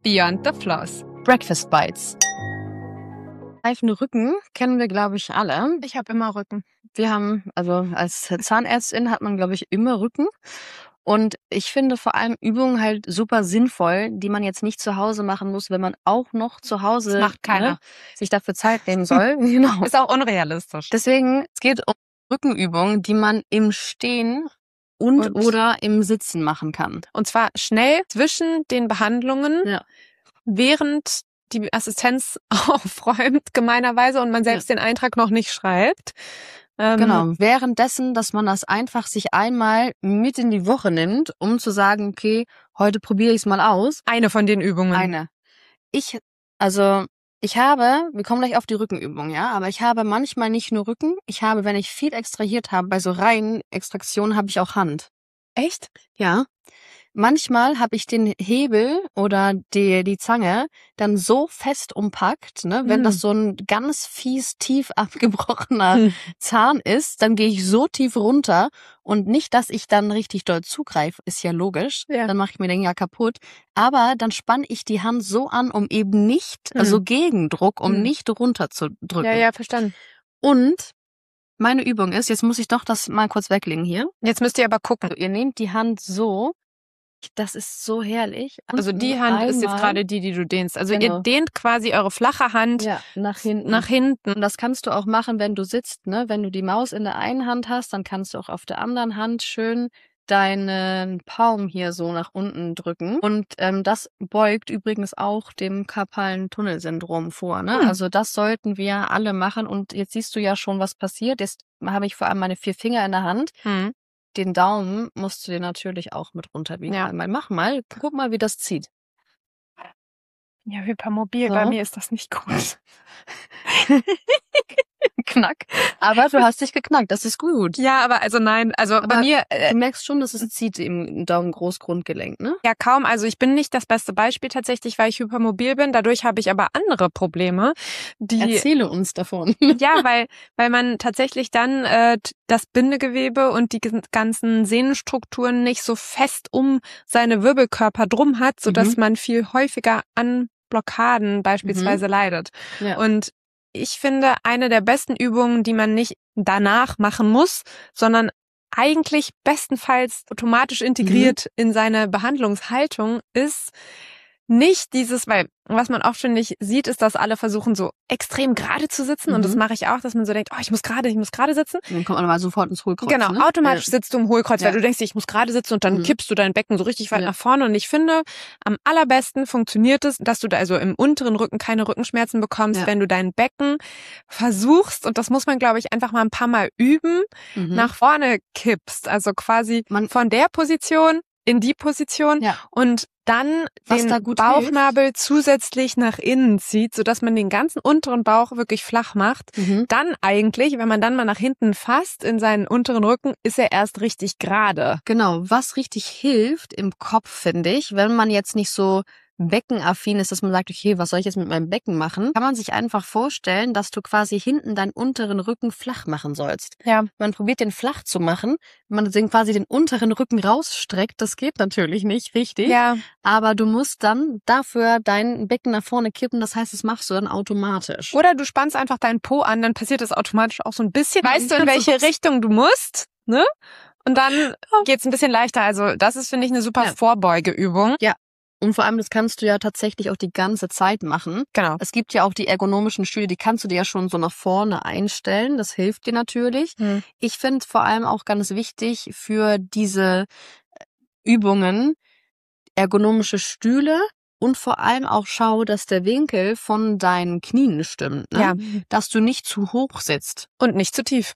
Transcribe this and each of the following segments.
Beyond the Floss. Breakfast Bites. Steifen Rücken kennen wir, glaube ich, alle. Ich habe immer Rücken. Wir haben, also als Zahnärztin hat man, glaube ich, immer Rücken. Und ich finde vor allem Übungen halt super sinnvoll, die man jetzt nicht zu Hause machen muss, wenn man auch noch zu Hause Das macht keiner. Sich dafür Zeit nehmen soll. Genau. Ist auch unrealistisch. Deswegen, es geht um Rückenübungen, die man im Stehen und oder im Sitzen machen kann. Und zwar schnell zwischen den Behandlungen, während die Assistenz aufräumt, gemeinerweise, und man selbst den Eintrag noch nicht schreibt. Genau. Währenddessen, dass man das einfach sich einmal mit in die Woche nimmt, um zu sagen, okay, heute probiere ich es mal aus. Eine von den Übungen. Wir kommen gleich auf die Rückenübung, ja, aber ich habe manchmal nicht nur Rücken, wenn ich viel extrahiert habe, bei so reinen Extraktionen habe ich auch Hand. Echt? Ja. Manchmal habe ich den Hebel oder die Zange dann so fest umpackt, ne, wenn das so ein ganz fies, tief abgebrochener Zahn ist, dann gehe ich so tief runter und nicht, dass ich dann richtig doll zugreife, ist ja logisch, dann mache ich mir den ja kaputt, aber dann spanne ich die Hand so an, um eben nicht, also Gegendruck, um nicht runter zu drücken. Ja, verstanden. Und meine Übung ist, jetzt muss ich doch das mal kurz weglegen hier. Jetzt müsst ihr aber gucken. Ihr nehmt die Hand so. Das ist so herrlich. Also die Hand ist jetzt gerade die du dehnst. Also ihr dehnt quasi eure flache Hand nach hinten. Und das kannst du auch machen, wenn du sitzt, ne? Wenn du die Maus in der einen Hand hast, dann kannst du auch auf der anderen Hand schön deinen Palm hier so nach unten drücken. Und das beugt übrigens auch dem karpalen Tunnelsyndrom vor, ne? Also das sollten wir alle machen. Und jetzt siehst du ja schon, was passiert. Jetzt habe ich vor allem meine 4 Finger in der Hand. Den Daumen musst du dir natürlich auch mit runterbiegen. Ja. Einmal mach mal, guck mal, wie das zieht. Ja, Hypermobil, bei mir ist das nicht gut. Knack. Aber du hast dich geknackt, das ist gut. Ja, aber bei mir... du merkst schon, dass es zieht im Daumen-Großgrundgelenk, ne? Ja, kaum. Also ich bin nicht das beste Beispiel tatsächlich, weil ich hypermobil bin. Dadurch habe ich aber andere Probleme. Erzähle uns davon. Ja, weil man tatsächlich dann das Bindegewebe und die ganzen Sehnenstrukturen nicht so fest um seine Wirbelkörper drum hat, sodass man viel häufiger an Blockaden beispielsweise leidet. Ja. Und ich finde, eine der besten Übungen, die man nicht danach machen muss, sondern eigentlich bestenfalls automatisch integriert in seine Behandlungshaltung ist, nicht dieses, weil was man oft, finde ich, sieht, ist, dass alle versuchen, so extrem gerade zu sitzen. Und das mache ich auch, dass man so denkt, ich muss gerade sitzen. Und dann kommt man mal sofort ins Hohlkreuz. Genau, ne? automatisch sitzt du im Hohlkreuz, weil du denkst, ich muss gerade sitzen, und dann kippst du dein Becken so richtig weit nach vorne. Und ich finde, am allerbesten funktioniert es, dass du da also im unteren Rücken keine Rückenschmerzen bekommst, wenn du dein Becken versuchst, und das muss man, glaube ich, einfach mal ein paar Mal üben, nach vorne kippst. Also quasi von der Position in die Position und dann den Bauchnabel zusätzlich nach innen zieht, sodass man den ganzen unteren Bauch wirklich flach macht. Dann eigentlich, wenn man dann mal nach hinten fasst in seinen unteren Rücken, ist er erst richtig gerade. Genau, was richtig hilft im Kopf, finde ich, wenn man jetzt nicht so beckenaffin ist, dass man sagt, okay, was soll ich jetzt mit meinem Becken machen? Kann man sich einfach vorstellen, dass du quasi hinten deinen unteren Rücken flach machen sollst. Ja. Man probiert den flach zu machen, man quasi den unteren Rücken rausstreckt, das geht natürlich nicht richtig. Ja. Aber du musst dann dafür dein Becken nach vorne kippen, das heißt, das machst du dann automatisch. Oder du spannst einfach deinen Po an, dann passiert das automatisch auch so ein bisschen. Weißt du, in welche Richtung du musst, ne? Und dann geht's ein bisschen leichter. Also das ist, finde ich, eine super Vorbeugeübung. Ja. Und vor allem, das kannst du ja tatsächlich auch die ganze Zeit machen. Genau. Es gibt ja auch die ergonomischen Stühle, die kannst du dir ja schon so nach vorne einstellen. Das hilft dir natürlich. Ich finde vor allem auch ganz wichtig für diese Übungen ergonomische Stühle und vor allem auch schau, dass der Winkel von deinen Knien stimmt. Ne? Ja. Dass du nicht zu hoch sitzt. Und nicht zu tief.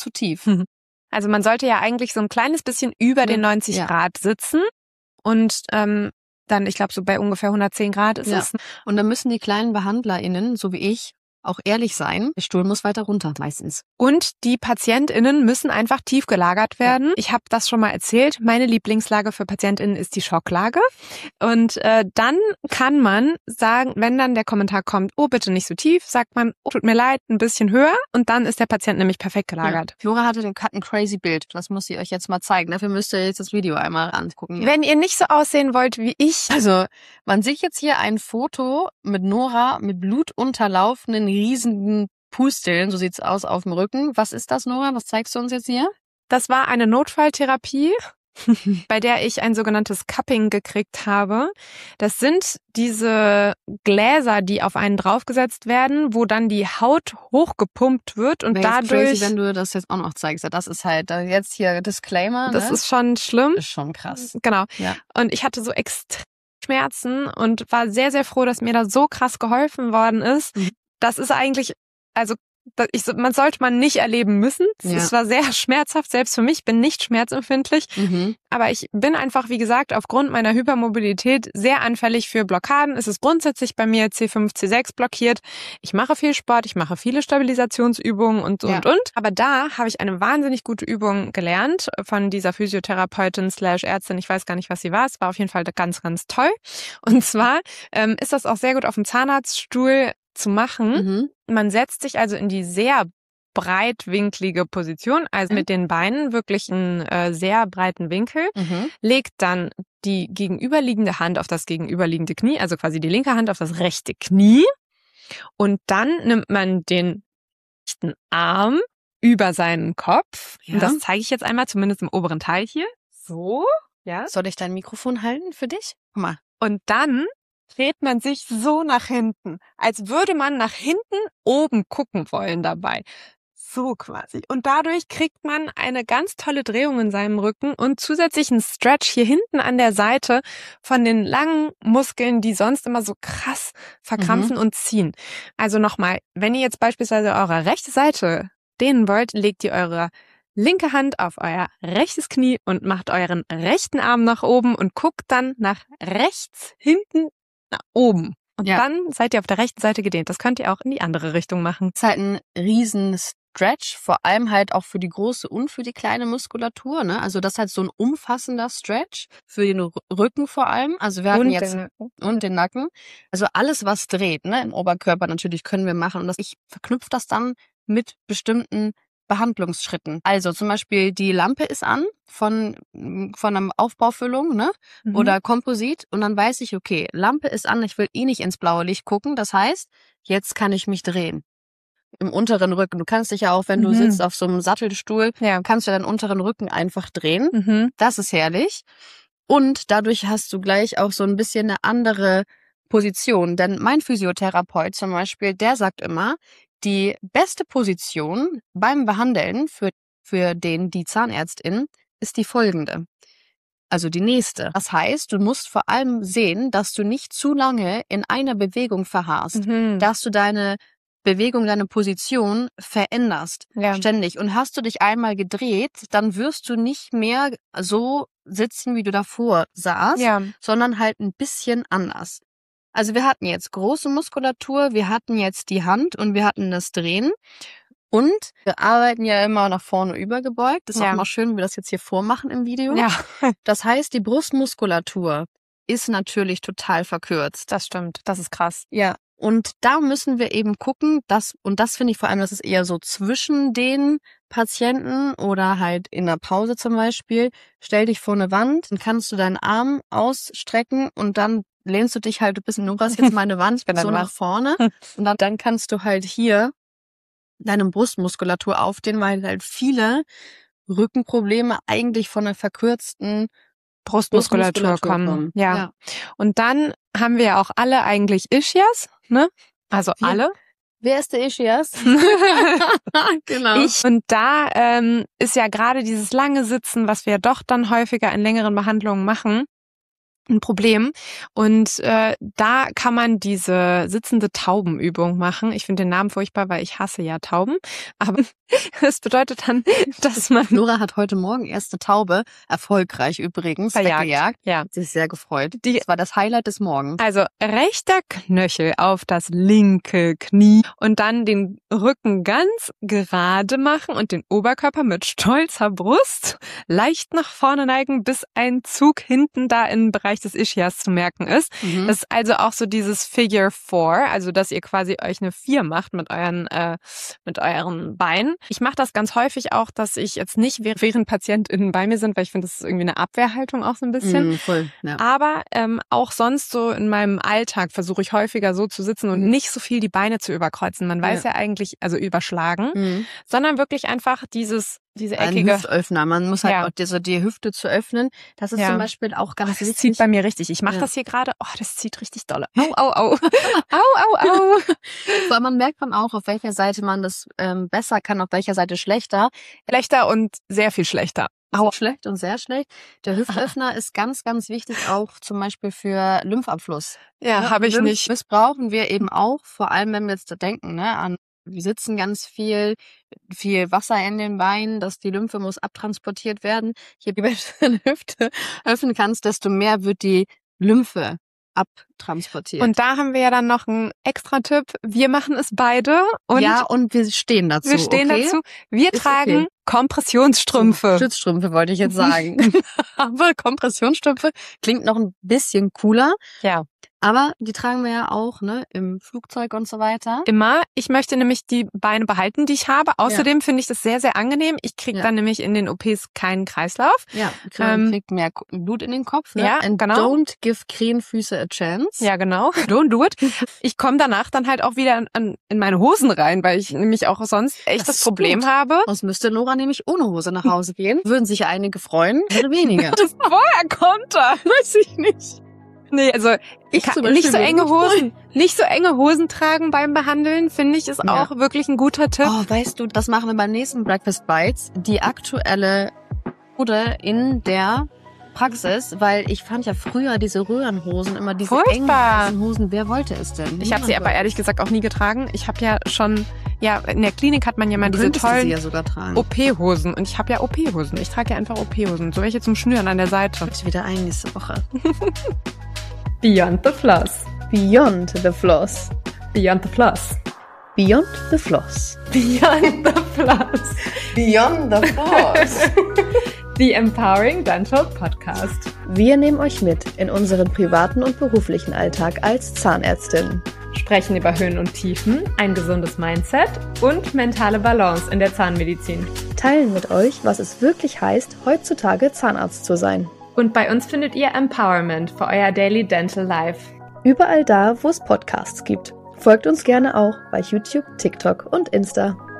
Also man sollte ja eigentlich so ein kleines bisschen über den 90 Grad sitzen und dann, ich glaube, so bei ungefähr 110 Grad ist es. Und dann müssen die kleinen BehandlerInnen, so wie ich, auch ehrlich sein, der Stuhl muss weiter runter meistens. Und die PatientInnen müssen einfach tief gelagert werden. Ja. Ich habe das schon mal erzählt. Meine Lieblingslage für PatientInnen ist die Schocklage. Und dann kann man sagen, wenn dann der Kommentar kommt, oh, bitte nicht so tief, sagt man, oh, tut mir leid, ein bisschen höher. Und dann ist der Patient nämlich perfekt gelagert. Ja. Flora hatte ein crazy Bild. Das muss ich euch jetzt mal zeigen. Dafür müsst ihr jetzt das Video einmal angucken. Wenn ihr nicht so aussehen wollt wie ich. Also, man sieht jetzt hier ein Foto mit Nora mit blutunterlaufenden riesigen Pusteln, so sieht's aus auf dem Rücken. Was ist das, Nora? Was zeigst du uns jetzt hier? Das war eine Notfalltherapie, bei der ich ein sogenanntes Cupping gekriegt habe. Das sind diese Gläser, die auf einen draufgesetzt werden, wo dann die Haut hochgepumpt wird und dadurch... Crazy, wenn du das jetzt auch noch zeigst. Das ist halt jetzt hier Disclaimer. Das ist schon schlimm. Ist schon krass. Genau. Ja. Und ich hatte so extrem Schmerzen und war sehr, sehr froh, dass mir da so krass geholfen worden ist. Das ist eigentlich, also man sollte man nicht erleben müssen. Es war sehr schmerzhaft, selbst für mich, bin nicht schmerzempfindlich. Aber ich bin einfach, wie gesagt, aufgrund meiner Hypermobilität sehr anfällig für Blockaden. Es ist grundsätzlich bei mir C5, C6 blockiert. Ich mache viel Sport, ich mache viele Stabilisationsübungen und. Aber da habe ich eine wahnsinnig gute Übung gelernt von dieser Physiotherapeutin / Ärztin. Ich weiß gar nicht, was sie war. Es war auf jeden Fall ganz, ganz toll. Und zwar ist das auch sehr gut auf dem Zahnarztstuhl zu machen. Man setzt sich also in die sehr breitwinklige Position, also mit den Beinen wirklich einen sehr breiten Winkel, legt dann die gegenüberliegende Hand auf das gegenüberliegende Knie, also quasi die linke Hand auf das rechte Knie, und dann nimmt man den rechten Arm über seinen Kopf. Ja. Und das zeige ich jetzt einmal, zumindest im oberen Teil hier. So, ja. Soll ich dein Mikrofon halten für dich? Guck mal. Und dann dreht man sich so nach hinten, als würde man nach hinten oben gucken wollen dabei. So quasi. Und dadurch kriegt man eine ganz tolle Drehung in seinem Rücken und zusätzlichen Stretch hier hinten an der Seite von den langen Muskeln, die sonst immer so krass verkrampfen und ziehen. Also nochmal, wenn ihr jetzt beispielsweise eure rechte Seite dehnen wollt, legt ihr eure linke Hand auf euer rechtes Knie und macht euren rechten Arm nach oben und guckt dann nach rechts hinten nach oben. Und dann seid ihr auf der rechten Seite gedehnt. Das könnt ihr auch in die andere Richtung machen. Das ist halt ein riesen Stretch, vor allem halt auch für die große und für die kleine Muskulatur, ne? Also das ist halt so ein umfassender Stretch für den Rücken vor allem. Also wir hatten und den Nacken. Also alles, was dreht, ne? Im Oberkörper natürlich können wir machen. Und ich verknüpfe das dann mit bestimmten Behandlungsschritten. Also zum Beispiel die Lampe ist an von einer Aufbaufüllung, ne? Oder Komposit, und dann weiß ich, okay, Lampe ist an, ich will nicht ins blaue Licht gucken. Das heißt, jetzt kann ich mich drehen. Im unteren Rücken. Du kannst dich ja auch, wenn du sitzt auf so einem Sattelstuhl, kannst du deinen unteren Rücken einfach drehen. Das ist herrlich. Und dadurch hast du gleich auch so ein bisschen eine andere Position. Denn mein Physiotherapeut zum Beispiel, der sagt immer, die beste Position beim Behandeln für die Zahnärztin ist die folgende. Also die nächste. Das heißt, du musst vor allem sehen, dass du nicht zu lange in einer Bewegung verharrst, dass du deine Bewegung, deine Position veränderst ständig. Und hast du dich einmal gedreht, dann wirst du nicht mehr so sitzen, wie du davor saßt, sondern halt ein bisschen anders. Also wir hatten jetzt große Muskulatur, wir hatten jetzt die Hand und wir hatten das Drehen. Und wir arbeiten ja immer nach vorne übergebeugt. Das ist auch mal schön, wie wir das jetzt hier vormachen im Video. Ja. Das heißt, die Brustmuskulatur ist natürlich total verkürzt. Das stimmt, das ist krass. Ja. Und da müssen wir eben gucken, und das finde ich vor allem, das ist eher so zwischen den Patienten oder halt in der Pause zum Beispiel. Stell dich vor eine Wand, dann kannst du deinen Arm ausstrecken und dann lehnst du dich halt ein bisschen, du hast jetzt meine Wand so nach vorne, und dann kannst du halt hier deine Brustmuskulatur aufdehnen, weil halt viele Rückenprobleme eigentlich von einer verkürzten Brustmuskulatur kommen. Ja. Und dann haben wir ja auch alle eigentlich Ischias, ne? Also alle. Wer ist der Ischias? Genau. Und da ist ja gerade dieses lange Sitzen, was wir doch dann häufiger in längeren Behandlungen machen, ein Problem. Und da kann man diese sitzende Taubenübung machen. Ich finde den Namen furchtbar, weil ich hasse ja Tauben. Aber es bedeutet dann, dass man... Nora hat heute Morgen erste Taube, erfolgreich übrigens, weggejagt. Ja. Sie ist sehr gefreut. Das war das Highlight des Morgens. Also rechter Knöchel auf das linke Knie und dann den Rücken ganz gerade machen und den Oberkörper mit stolzer Brust leicht nach vorne neigen, bis ein Zug hinten da im Bereich des Ischias zu merken ist. Das ist also auch so dieses Figure 4, also dass ihr quasi euch eine 4 macht mit euren Beinen. Ich mache das ganz häufig auch, dass ich jetzt nicht während PatientInnen bei mir sind, weil ich finde, das ist irgendwie eine Abwehrhaltung auch so ein bisschen. Voll, ja. Aber auch sonst so in meinem Alltag versuche ich häufiger so zu sitzen und nicht so viel die Beine zu überkreuzen. Man weiß ja eigentlich, also überschlagen, sondern wirklich einfach diese eckige... Ein Hüftöffner. Man muss halt auch die Hüfte zu öffnen. Das ist zum Beispiel auch ganz wichtig. Das zieht bei mir richtig. Ich mache das hier gerade. Oh, das zieht richtig dolle. Au, au, au. Au, au, au. Weil man merkt dann auch, auf welcher Seite man das besser kann, auf welcher Seite schlechter. Schlechter und sehr viel schlechter. Auch schlecht und sehr schlecht. Der Hüftöffner ist ganz, ganz wichtig auch zum Beispiel für Lymphabfluss. Ja, habe ich nicht. Das brauchen wir eben auch, vor allem wenn wir jetzt denken, an wir sitzen ganz viel Wasser in den Beinen, dass die Lymphe muss abtransportiert werden. Je mehr du deine Hüfte öffnen kannst, desto mehr wird die Lymphe abtransportiert. Und da haben wir ja dann noch einen extra Tipp. Wir machen es beide. Und und wir stehen dazu. Wir tragen Kompressionsstrümpfe. Stützstrümpfe wollte ich jetzt sagen. Aber Kompressionsstrümpfe klingt noch ein bisschen cooler. Ja. Aber die tragen wir ja auch, im Flugzeug und so weiter. Immer. Ich möchte nämlich die Beine behalten, die ich habe. Außerdem finde ich das sehr, sehr angenehm. Ich kriege dann nämlich in den OPs keinen Kreislauf. Ja, kriegt mehr Blut in den Kopf. Ja, And genau. Don't give Krähenfüße a chance. Ja, genau. Don't do it. Ich komme danach dann halt auch wieder in meine Hosen rein, weil ich nämlich auch sonst echt das Problem habe. Sonst müsste Nora nämlich ohne Hose nach Hause gehen. Würden sich einige freuen, oder weniger. Woher kommt das? Weiß ich nicht. Nee, also nicht so enge Hosen tragen beim Behandeln, finde ich, ist auch wirklich ein guter Tipp. Oh, weißt du, das machen wir beim nächsten Breakfast Bites. Die aktuelle Mode in der Praxis, weil ich fand ja früher diese Röhrenhosen immer diese engen Hosen. Wer wollte es denn? Ich habe sie aber ehrlich gesagt auch nie getragen. Ich habe ja schon, in der Klinik hat man ja mal diese tollen OP-Hosen. Und ich habe ja OP-Hosen. Ich trage ja einfach OP-Hosen. So welche zum Schnüren an der Seite. Ich wieder ein nächste Woche. Beyond the Floss. Beyond the Floss. Beyond the Floss. Beyond the Floss. Beyond the Floss. Beyond the Floss. The Empowering Dental Podcast. Wir nehmen euch mit in unseren privaten und beruflichen Alltag als Zahnärztin. Sprechen über Höhen und Tiefen, ein gesundes Mindset und mentale Balance in der Zahnmedizin. Teilen mit euch, was es wirklich heißt, heutzutage Zahnarzt zu sein. Und bei uns findet ihr Empowerment für euer Daily Dental Life. Überall da, wo es Podcasts gibt. Folgt uns gerne auch bei YouTube, TikTok und Insta.